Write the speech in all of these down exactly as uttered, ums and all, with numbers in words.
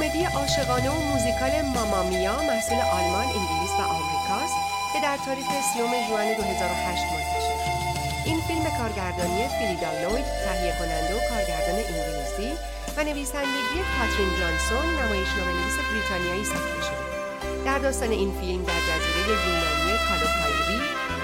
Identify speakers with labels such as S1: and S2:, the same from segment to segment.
S1: کمدی عاشقانه و موزیکال ماما میا محصول آلمان، انگلیس و آمریکاست که در تاریخ سیوم ژوئن دو هزار و هشت منتشر شد. این فیلم کارگردانی فیلیدا لوید، تهیه کننده و کارگردان انگلیسی و نویسندگی کاترین جانسون، نمایشنامه‌نویس بریتانیایی ساخته شده. در داستان این فیلم در جزیره یونانی کالوکایری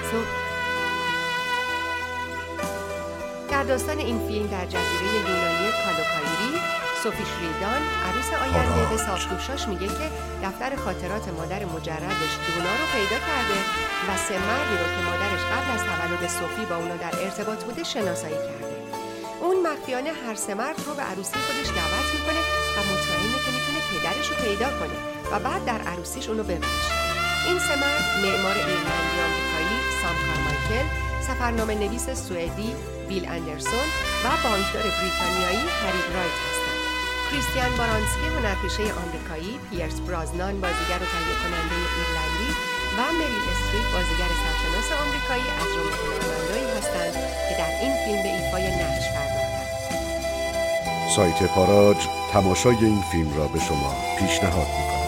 S1: در داستان این فیلم در جزیره یونانی کالوکایری سوفی شریدان، عروس آینده، به ساقدوشاش میگه که دفتر خاطرات مادر مجردش دونا رو پیدا کرده و سه مردی رو که مادرش قبل از تولد سوفی با اونا در ارتباط بوده شناسایی کرده. اون مخفیانه هر سه مرد رو به عروسی خودش دعوت میکنه و مطمئنه که میتونه پدرش رو پیدا کنه و بعد در عروسیش اونو ببخشه. این سه مرد معمار ایرلندی آمریکایی سام کارمایکل، سفرنامه نویس سوئدی بیل اندرسون و بانکدار بریتانیایی هری رایت هستند. کریستیان بارانسکی، هنرپیشه آمریکایی، پیرس برازنان، بازیگر و تهیه کننده ایرلندی و مریل استریپ، بازیگر سرشناس آمریکایی از جمله هنرمندانی هستند که در این فیلم به ایفای نقش پرداختند.
S2: سایت پاراج تماشای این فیلم را به شما پیشنهاد می‌کند.